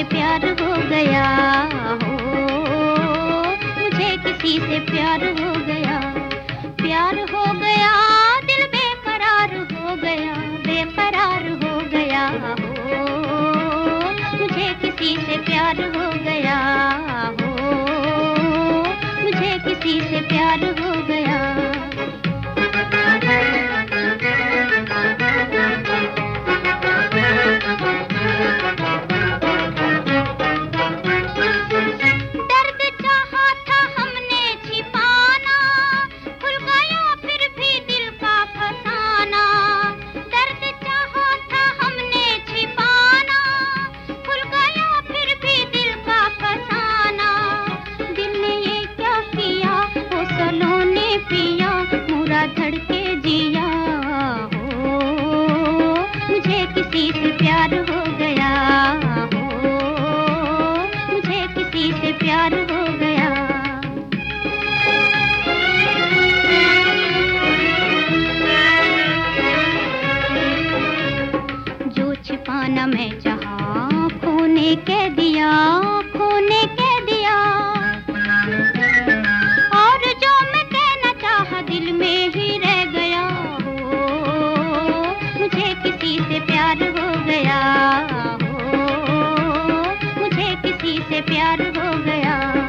प्यार हो गया हो, मुझे किसी से प्यार हो गया। प्यार हो गया, दिल बेकरार हो गया, बेकरार हो गया हो, मुझे किसी से प्यार हो गया हो, मुझे किसी से प्यार हो गया। धड़के जिया हो, मुझे किसी से प्यार हो गया हो, मुझे किसी से प्यार हो गया। जो छिपाना मैं चाहा खोने के दिया, खोने के दिया, और जो मैं कहना चाहा दिल में ही रह गया हो, मुझे किसी से प्यार हो गया हो, मुझे किसी से प्यार हो गया।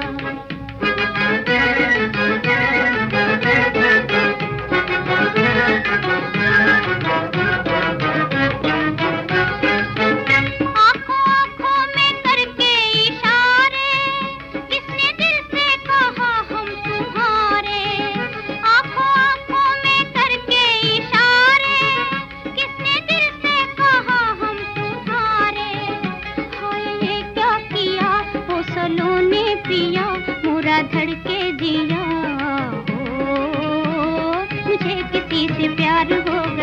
पिया मोरा धड़के जिया हो, मुझे किसी से प्यार हो